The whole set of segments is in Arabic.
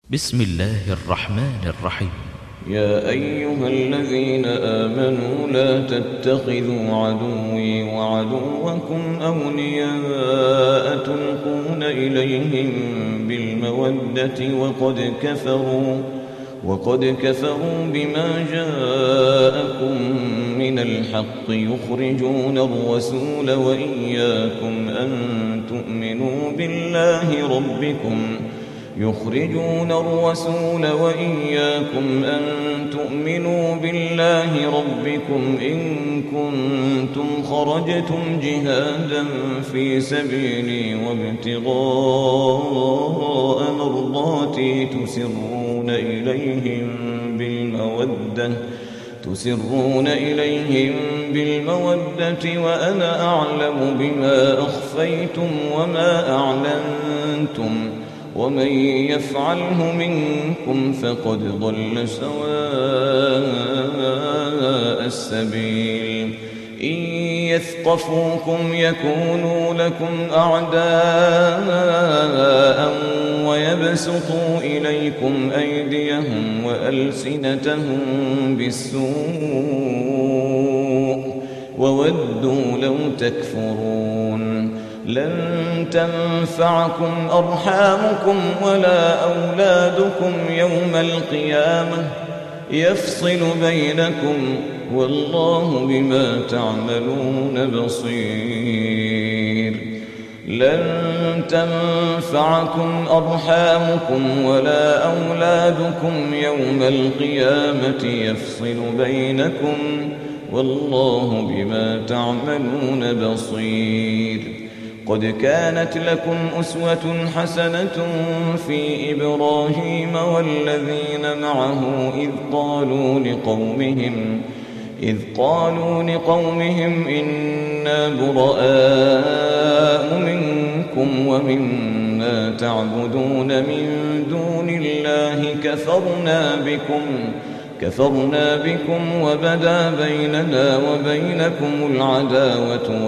بسم الله الرحمن الرحيم. يا أيها الذين آمنوا لا تتخذوا عدوي وعدوكم أولياء تلقون إليهم بالمودة وقد كفروا بما جاءكم من الحق يخرجون الرسول وإياكم أن تؤمنوا بالله ربكم إن كنتم خرجتم جهادا في سبيلي وابتغاء مرضاتي تسرون إليهم بالمودة وأنا أعلم بما أخفيتم وما أعلنتم ومن يفعله منكم فقد ضل سواء السبيل إن يثقفوكم يكونوا لكم أعداء ويبسطوا إليكم أيديهم وألسنتهم بالسوء وودوا لو تكفرون لن تنفعكم أرحامكم ولا أولادكم يوم القيامة يفصل بينكم والله بما تعملون بصير لن تنفعكم أرحامكم ولا أولادكم يوم القيامة يفصل بينكم والله بما تعملون بصير قد كانت لكم أسوة حسنة في إبراهيم والذين معه إذ قالوا لقومهم إنا براء منكم ومما تعبدون من دون الله كفرنا بكم وبدا بيننا وبينكم العداوة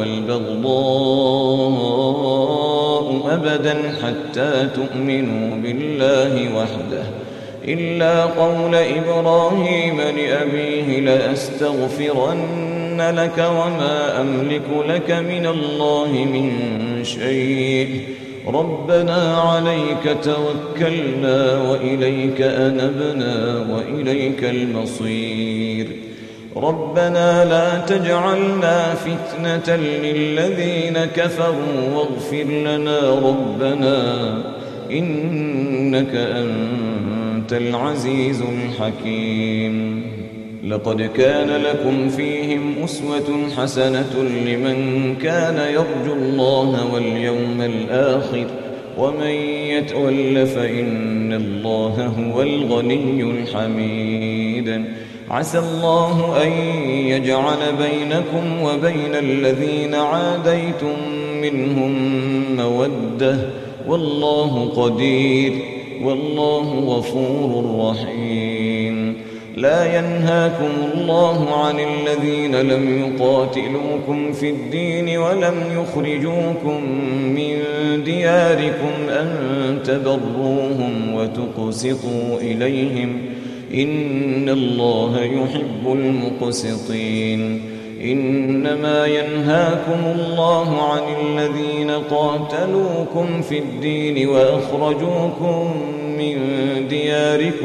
والبغضاء أبدا حتى تؤمنوا بالله وحده إلا قول إبراهيم لأبيه لأستغفرن لك وما أملك لك من الله من شيء ربنا عليك توكلنا وإليك أنبنا وإليك المصير ربنا لا تجعلنا فتنة للذين كفروا واغفر لنا ربنا إنك أنت العزيز الحكيم لقد كان لكم فيهم أسوة حسنة لمن كان يرجو الله واليوم الآخر ومن يتول فإن الله هو الغني الحميد عسى الله أن يجعل بينكم وبين الذين عاديتم منهم مودة والله قدير والله غفور رحيم لا ينهاكم الله عن الذين لم يقاتلوكم في الدين ولم يخرجوكم من دياركم أن تبروهم وتقسطوا إليهم إن الله يحب المقسطين إنما ينهاكم الله عن الذين قاتلوكم في الدين وأخرجوكم من دياركم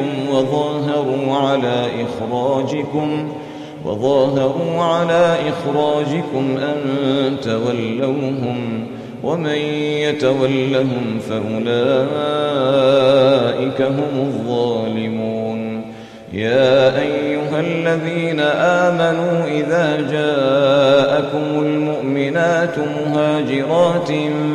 وظاهروا على إخراجكم أن تولوهم ومن يتولهم فأولئك هم الظالمون يا أيها الذين آمنوا إذا جاءكم المؤمنات مهاجرات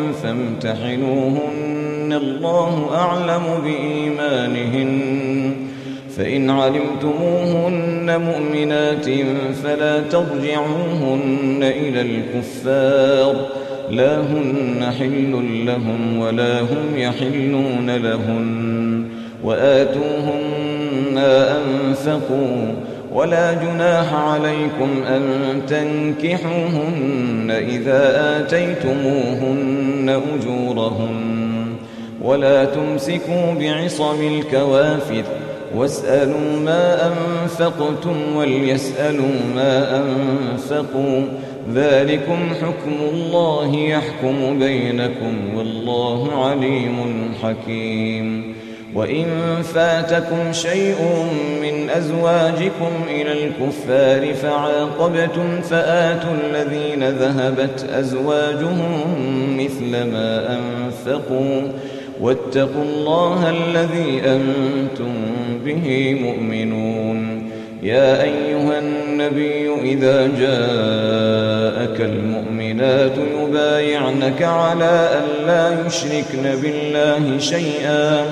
فامتحنوهن الله أعلم بإيمانهن فإن علمتموهن مؤمنات فلا ترجعوهن إلى الكفار لا هن حل لهم ولا هم يحلون لهن وآتوهم ما أنفقوا ولا جناح عليكم أن تنكحوهن إذا آتيتموهن أجورهن ولا تمسكوا بعصم الكوافر واسألوا ما أنفقتم وليسألوا ما أنفقوا ذلكم حكم الله يحكم بينكم والله عليم حكيم. وإن فاتكم شيء من أزواجكم إلى الكفار فعاقبتم فآتوا الذين ذهبت أزواجهم مثل ما أنفقوا واتقوا الله الذي أنتم به مؤمنون. يا أيها النبي إذا جاءك المؤمنات يبايعنك على أن لا يشركن بالله شيئا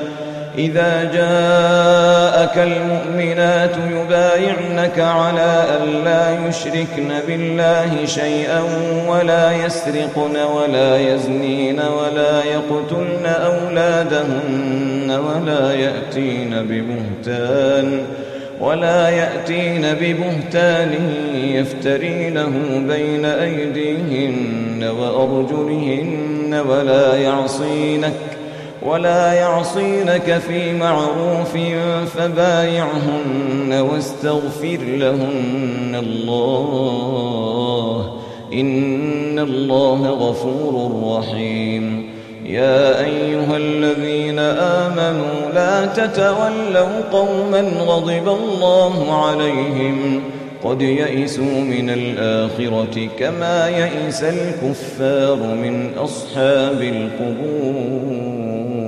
ولا يسرقن ولا يزنين ولا يأتين ببهتان يفترينه بين أيديهن وأرجلهن ولا يعصينك في معروف فبايعهن واستغفر لهن الله إن الله غفور رحيم. يا أيها الذين آمنوا لا تتولوا قوما غضب الله عليهم قد يئسوا من الآخرة كما يئس الكفار من أصحاب القبور.